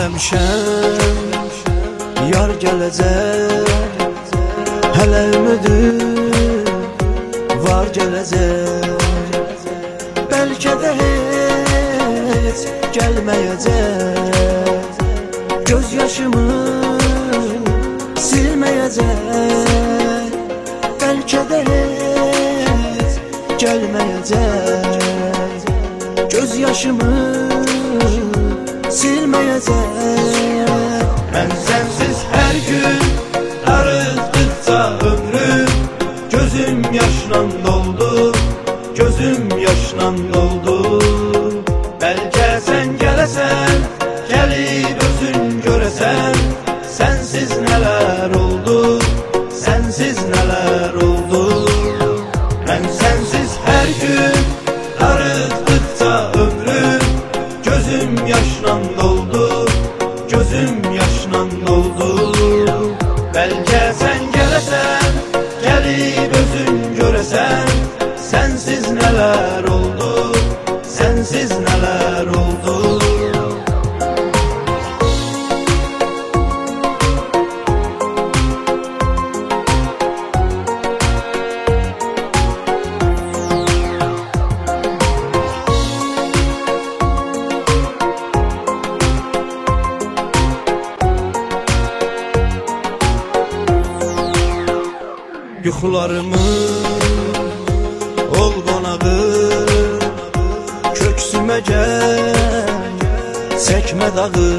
eləmişəm, yar gələcək, hələ ümidim var gələcək. Bəlkə də heç gəlməyəcək, göz yaşımı silməyəcək. Bəlkə də heç gəlməyəcək, göz yaşımı silməyəcək. Mən sənsiz hər gün arıqdıqca ömrüm, gözüm yaşla doldu, gözüm yaşla doldu. Bəlkə sən gələsən, gəlib özün görəsən, sənsiz nələr oldu, sənsiz nələr oldu. Mən sənsiz hər gün arıqdıqca ömrüm, gözüm yaşla doldu, gözüm yaşla doldu. Bəlkə sən gələsən, gəlib özün görəsən, sənsiz nələr oldu, sənsiz nələr oldu. Yuxularımı ol qonağı, köksümə gəl, çəkmə dağı.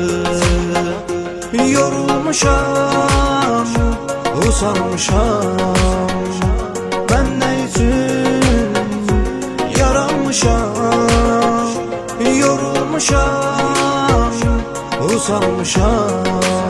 Yorulmuşam, usanmışam, mən nə üçün yaranmışam. Yorulmuşam, usanmışam,